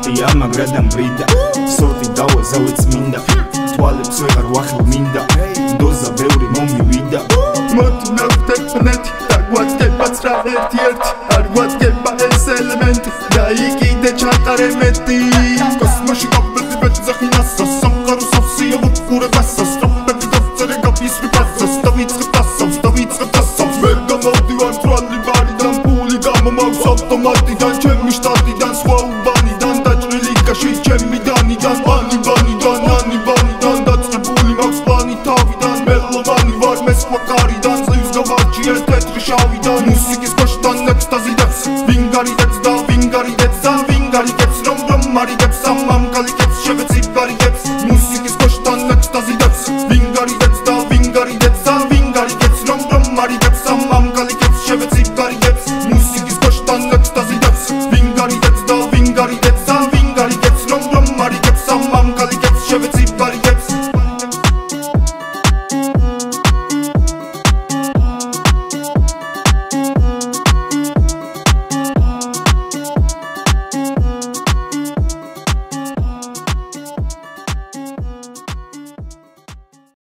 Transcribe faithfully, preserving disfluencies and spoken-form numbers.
ია მაგრადამ ბრიდა სორტი დავაზავე წმინდა თვალებს ვეღარ ვახელ მინდა დოზა ბევრი მომივიდა მოდი ნავთებნეთი და გვაძგება ცხრა ერთი ერთი არ გვაძგება ეს ელემენტი და იქიდე ჩატარე მეტი კოსმოში კოპები ბეჭძახინასო სამყარო სავსია ვუყურებასო სტროფები დავწერე გაფისვი პასოს და ვიწყებ დასავს და ვიწყებ დასავს ვერ გამოვდივარ თვალი ბარიდან ფული გამომაქვს ავტომატიდან ჩემი შტატიდან სხვა უბანიდან დაჭრილი კაში ჩემი დანიდან ანი ბანიდან ანი ბანიდან დაწყებული მაქვს პლანი თავიდან მელოვანი ვარ მესხმა კარიდან ძლივს გავარჩიე თეთრი შავიდან მუსიკის ქვეშთან ექსტაზი დებს ვინ გარიდებს და ვინ გარიდებს და ვინ გარიდებს რომ რომ მარიგებს ამამ გალიგებს შევეცი გარიგებს მუსიკის ქვეშთან ექსტაზი დებს ვინ გარიდებს და ვინ გარიდებს და ვინ გარიდებს რომ რომ მარიგებს ამამ გალიგებს შევეცი